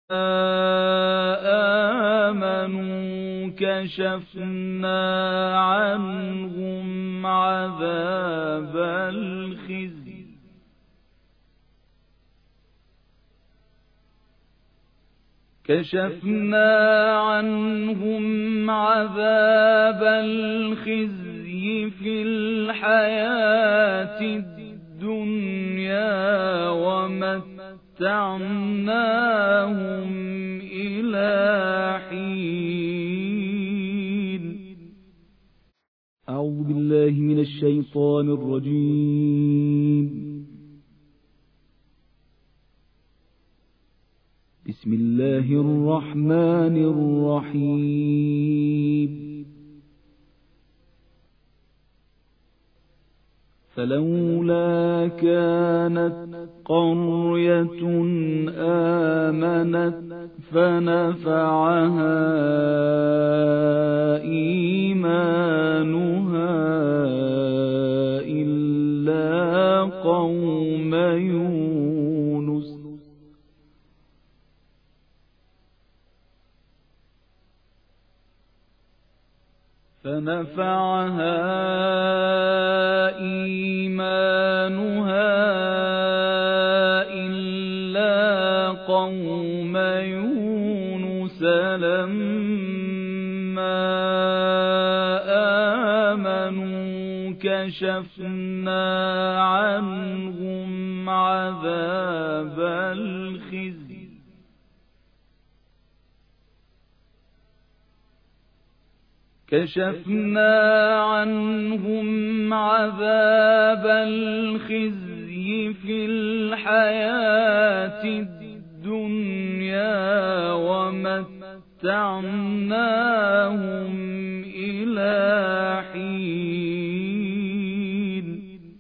آمنوا كشفنا عنهم عذاب الخزي في الحياة الدنيا ومتعناهم إلى حين. أعوذ بالله من الشيطان الرجيم. بسم الله الرحمن الرحيم. فلولا كانت قرية آمنت فنفعها إيمانها إلا قوم يونس لما آمنوا كشفنا عنهم عذاب الخزي في الحياة الدنيا ومتعناهم إلى حين.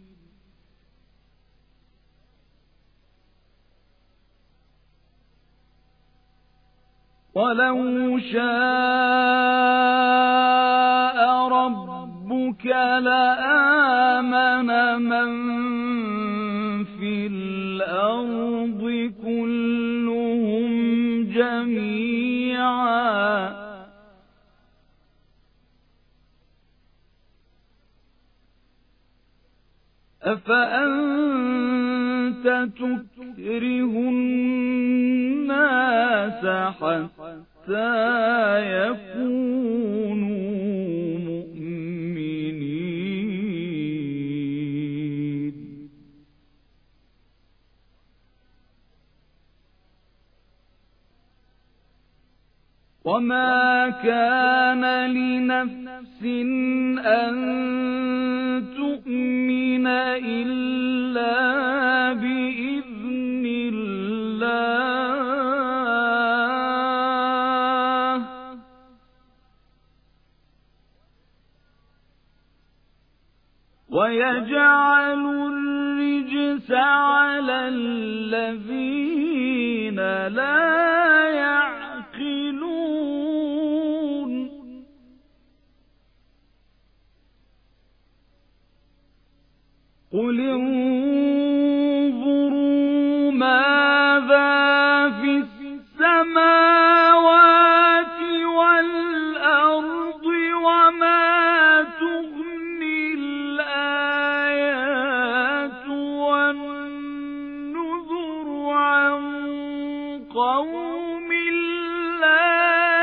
ولو شاء ربك لآمن من في الأرض كلهم جميعا أفأنت تكره الناس حتى يكونوا مؤمنين. وما كان لنفس أن تؤمن إلا بإذن الله ويجعل الرجس على الذين لا يعقلون. قل انظروا ماذا في السماوات والأرض وما تغني الآيات والنذر عن قوم لا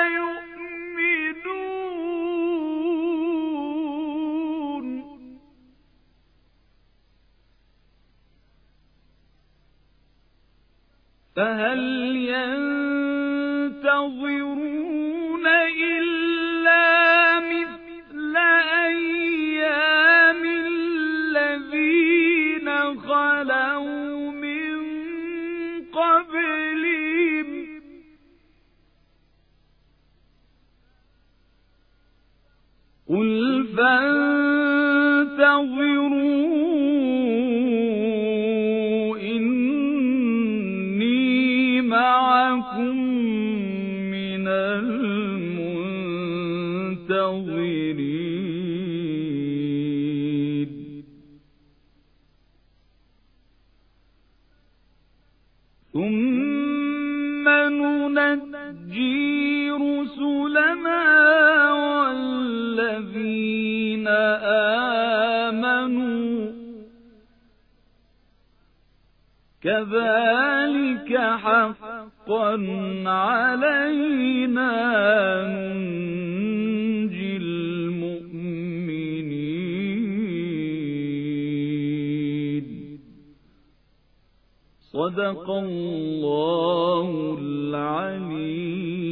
يؤمنون. فهل ينتظرون إلا مثل أيام الذين خلوا من قبلهم قل فانتظروا إني معكم من المنتظرين. ثم ننجي نُنَجِّي رُسُلَنَا وَالَّذِينَ آمَنُوا كَذَلِكَ حَقًّا عَلَيْنَا نُنْجِي الْمُؤْمِنِينَ. صدق الله العليم.